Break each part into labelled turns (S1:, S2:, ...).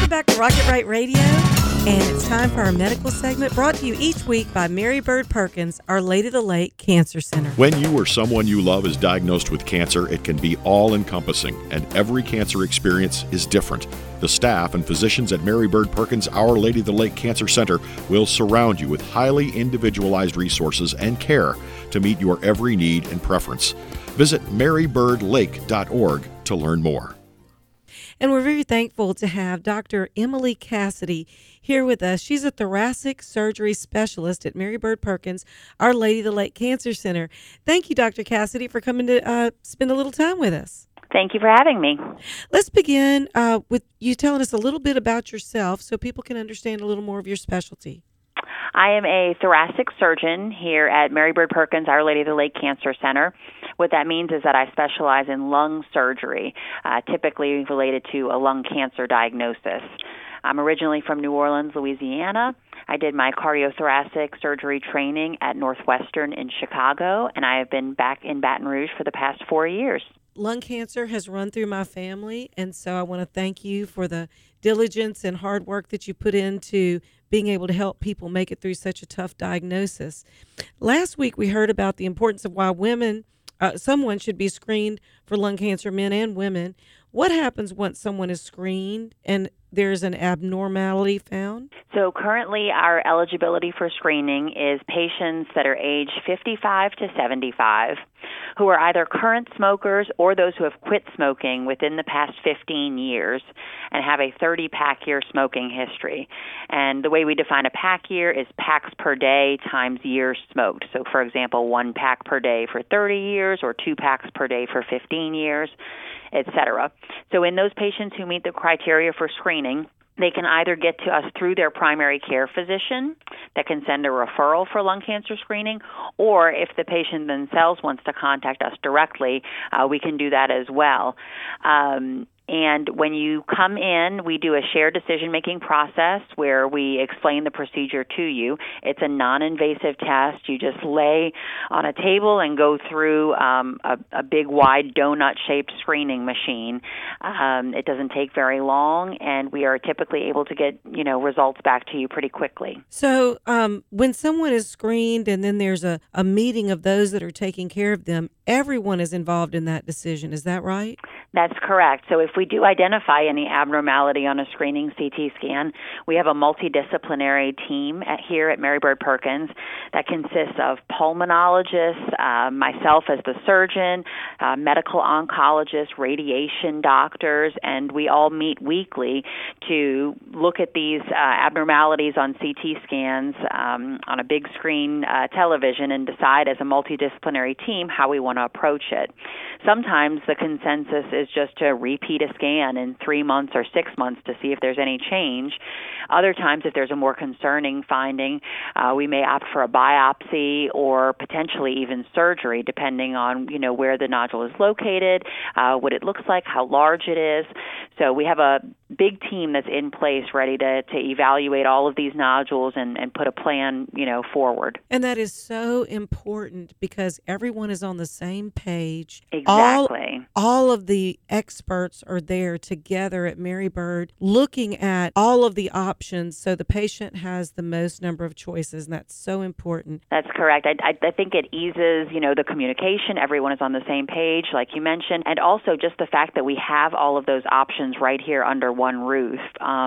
S1: back to Rocket Right Radio, and it's time for our medical segment brought to you each week by Mary Bird Perkins, Our Lady of the Lake Cancer Center.
S2: When you or someone you love is diagnosed with cancer, it can be all-encompassing, and every cancer experience is different. The staff and physicians at Mary Bird Perkins, Our Lady of the Lake Cancer Center will surround you with highly individualized resources and care to meet your every need and preference. Visit marybirdlake.org to learn more.
S1: And we're very thankful to have Dr. Emily Cassidy here with us. She's a thoracic surgery specialist at Mary Bird Perkins, Our Lady of the Lake Cancer Center. Thank you, Dr. Cassidy, for coming to spend a little time with us.
S3: Thank you for having me.
S1: Let's begin with you telling us a little bit about yourself so people can understand a little more of your specialty.
S3: I am a thoracic surgeon here at Mary Bird Perkins, Our Lady of the Lake Cancer Center. What that means is that I specialize in lung surgery, typically related to a lung cancer diagnosis. I'm originally from New Orleans, Louisiana. I did my cardiothoracic surgery training at Northwestern in Chicago, and I have been back in Baton Rouge for the past 4 years.
S1: Lung cancer has run through my family, and so I want to thank you for the diligence and hard work that you put into being able to help people make it through such a tough diagnosis. Last week, we heard about the importance of why someone should be screened for lung cancer, men and women. What happens once someone is screened and there's an abnormality found?
S3: So currently our eligibility for screening is patients that are aged 55 to 75 who are either current smokers or those who have quit smoking within the past 15 years and have a 30-pack year smoking history. And the way we define a pack year is packs per day times years smoked. So, for example, 1 pack per day for 30 years or 2 packs per day for 15 years, etc. So in those patients who meet the criteria for screening, they can either get to us through their primary care physician that can send a referral for lung cancer screening, or if the patient themselves wants to contact us directly, we can do that as well. And when you come in, we do a shared decision-making process where we explain the procedure to you. It's a non-invasive test. You just lay on a table and go through a big, wide, donut-shaped screening machine. It doesn't take very long, and we are typically able to get, results back to you pretty quickly.
S1: So when someone is screened and then there's a meeting of those that are taking care of them, everyone is involved in that decision. Is that right?
S3: That's correct. So if we do identify any abnormality on a screening CT scan, we have a multidisciplinary team here at Mary Bird Perkins that consists of pulmonologists, myself as the surgeon, medical oncologists, radiation doctors, and we all meet weekly to look at these abnormalities on CT scans on a big screen television and decide as a multidisciplinary team how we want to approach it. Sometimes the consensus is just to repeat a scan in 3 months or 6 months to see if there's any change. Other times, if there's a more concerning finding, we may opt for a biopsy or potentially even surgery, depending on where the nodule is located, what it looks like, how large it is. So we have a big team that's in place ready to evaluate all of these nodules and put a plan, forward.
S1: And that is so important because everyone is on the same page.
S3: Exactly.
S1: All of the experts are there together at Mary Bird looking at all of the options so the patient has the most number of choices, and that's so important.
S3: That's correct. I think it eases, the communication. Everyone is on the same page, like you mentioned, and also just the fact that we have all of those options right here under one roof.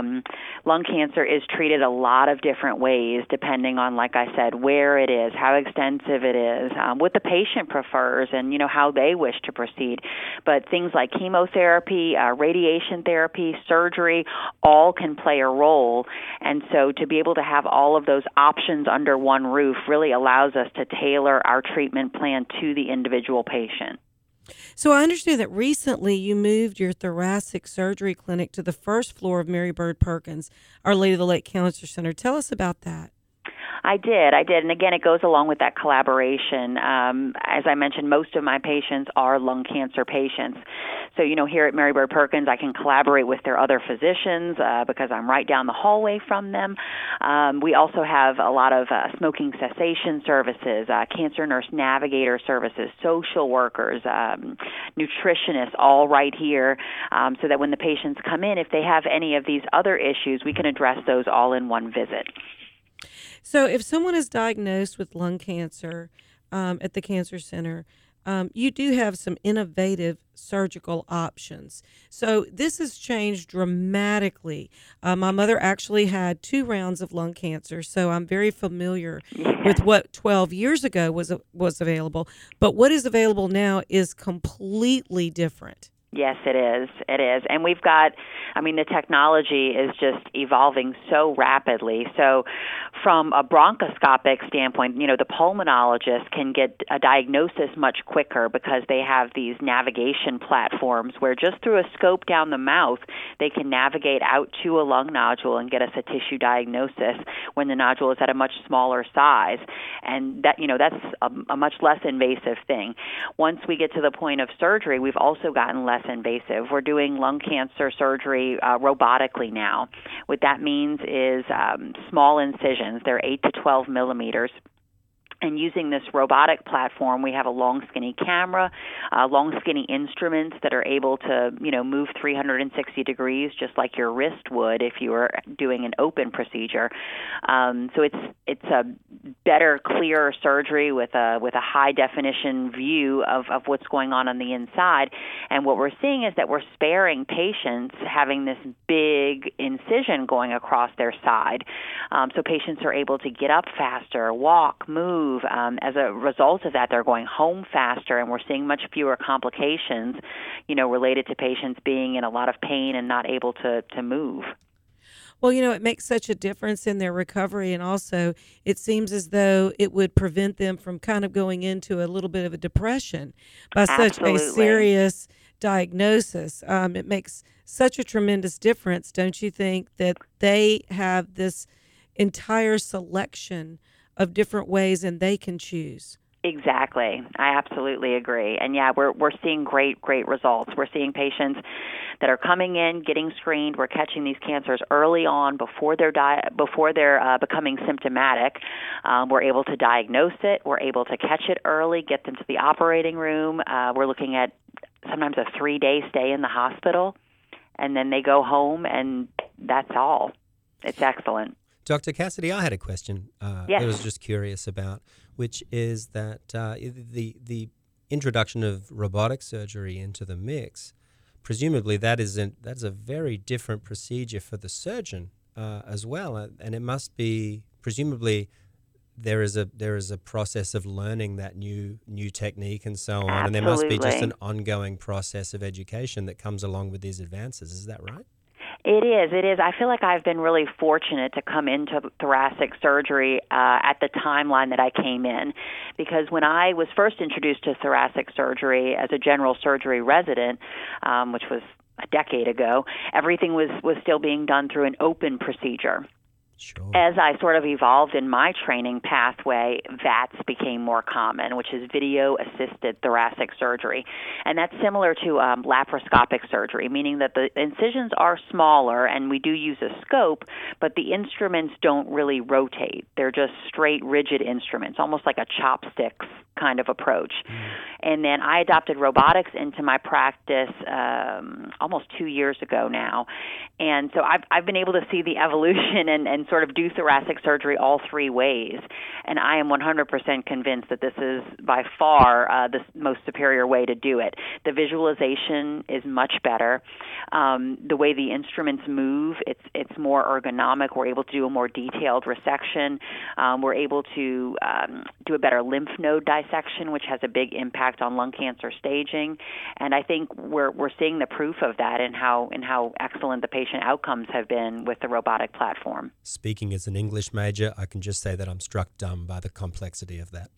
S3: Lung cancer is treated a lot of different ways depending on, like I said, where it is, how extensive it is, what the patient prefers, and, how they wish to proceed. But things like chemotherapy, radiation therapy, surgery, all can play a role. And so to be able to have all of those options under one roof really allows us to tailor our treatment plan to the individual patient.
S1: So I understand that recently you moved your thoracic surgery clinic to the first floor of Mary Bird Perkins, Our Lady of the Lake Cancer Center. Tell us about that.
S3: I did. And again, it goes along with that collaboration. As I mentioned, most of my patients are lung cancer patients. So, here at Mary Bird Perkins, I can collaborate with their other physicians because I'm right down the hallway from them. We also have a lot of smoking cessation services, cancer nurse navigator services, social workers, nutritionists, all right here, so that when the patients come in, if they have any of these other issues, we can address those all in one visit.
S1: So if someone is diagnosed with lung cancer at the Cancer Center, you do have some innovative surgical options. So this has changed dramatically. My mother actually had 2 rounds of lung cancer, so I'm very familiar with what 12 years ago was available. But what is available now is completely different.
S3: Yes, it is. It is. And we've got, the technology is just evolving so rapidly. So from a bronchoscopic standpoint, the pulmonologist can get a diagnosis much quicker because they have these navigation platforms where just through a scope down the mouth, they can navigate out to a lung nodule and get us a tissue diagnosis when the nodule is at a much smaller size. And that, that's a much less invasive thing. Once we get to the point of surgery, we've also gotten less invasive. We're doing lung cancer surgery robotically now. What that means is small incisions. They're 8 to 12 millimeters. And using this robotic platform, we have a long, skinny camera, long, skinny instruments that are able to, move 360 degrees, just like your wrist would if you were doing an open procedure. So it's a better, clearer surgery with a high definition view of what's going on the inside. And what we're seeing is that we're sparing patients having this big incision going across their side. So patients are able to get up faster, walk, move. As a result of that, they're going home faster, and we're seeing much fewer complications, related to patients being in a lot of pain and not able to move.
S1: Well, it makes such a difference in their recovery, and also it seems as though it would prevent them from kind of going into a little bit of a depression by such a serious diagnosis. It makes such a tremendous difference, don't you think, that they have this entire selection of different ways and they can choose?
S3: Exactly. I absolutely agree. And we're seeing great results. We're seeing patients that are coming in, getting screened. We're catching these cancers early on before they're becoming symptomatic. We're able to diagnose it. We're able to catch it early, get them to the operating room. We're looking at sometimes a 3-day stay in the hospital, and then they go home, and that's all. It's excellent.
S4: Dr. Cassidy, I had a question
S3: Yes.
S4: I was just curious about, which is that the introduction of robotic surgery into the mix, presumably that's a very different procedure for the surgeon as well, and it must be, presumably there is a process of learning that new technique and so on.
S3: Absolutely.
S4: And there must be just an ongoing process of education that comes along with these advances. Is that right?
S3: It is. I feel like I've been really fortunate to come into thoracic surgery at the timeline that I came in, because when I was first introduced to thoracic surgery as a general surgery resident, which was a decade ago, everything was still being done through an open procedure.
S4: Sure.
S3: As I sort of evolved in my training pathway, VATS became more common, which is video-assisted thoracic surgery. And that's similar to laparoscopic surgery, meaning that the incisions are smaller and we do use a scope, but the instruments don't really rotate. They're just straight, rigid instruments, almost like a chopsticks kind of approach. And then I adopted robotics into my practice almost 2 years ago now. And so I've been able to see the evolution and sort of do thoracic surgery all 3 ways. And I am 100% convinced that this is by far the most superior way to do it. The visualization is much better. The way the instruments move, it's more ergonomic. We're able to do a more detailed resection. We're able to do a better lymph node dissection, which has a big impact on lung cancer staging. And I think we're seeing the proof of that in how excellent the patient outcomes have been with the robotic platform.
S4: Speaking as an English major, I can just say that I'm struck dumb by the complexity of that.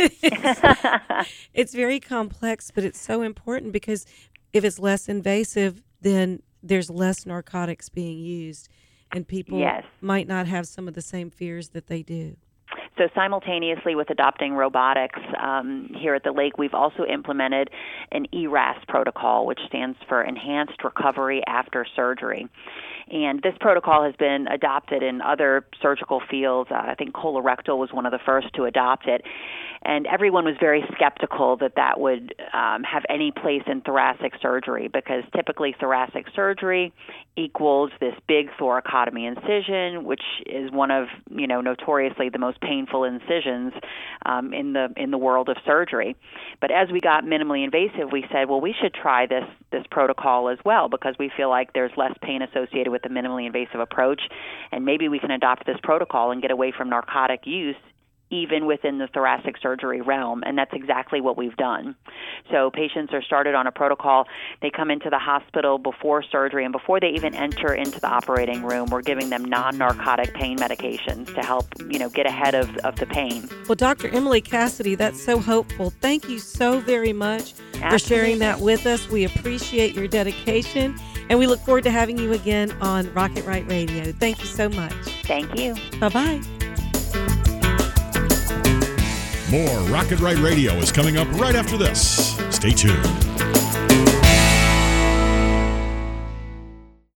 S1: It's very complex, but it's so important because if it's less invasive, then there's less narcotics being used, and people
S3: Yes.
S1: might not have some of the same fears that they do.
S3: So simultaneously with adopting robotics here at the lake, we've also implemented an ERAS protocol, which stands for Enhanced Recovery After Surgery. And this protocol has been adopted in other surgical fields. I think colorectal was one of the first to adopt it. And everyone was very skeptical that would have any place in thoracic surgery, because typically thoracic surgery equals this big thoracotomy incision, which is one of, notoriously the most painful incisions in the world of surgery. But as we got minimally invasive, we said, well, we should try this protocol as well, because we feel like there's less pain associated with the minimally invasive approach, and maybe we can adopt this protocol and get away from narcotic use even within the thoracic surgery realm, and that's exactly what we've done. So patients are started on a protocol. They come into the hospital before surgery, and before they even enter into the operating room, we're giving them non-narcotic pain medications to help, get ahead of the pain.
S1: Well, Dr. Emily Cassidy, that's so hopeful. Thank you so very much for sharing that with us. We appreciate your dedication, and we look forward to having you again on Rocket Right Radio. Thank you so much.
S3: Thank you.
S1: Bye-bye.
S2: More Rocket Right Radio is coming up right after this. Stay tuned.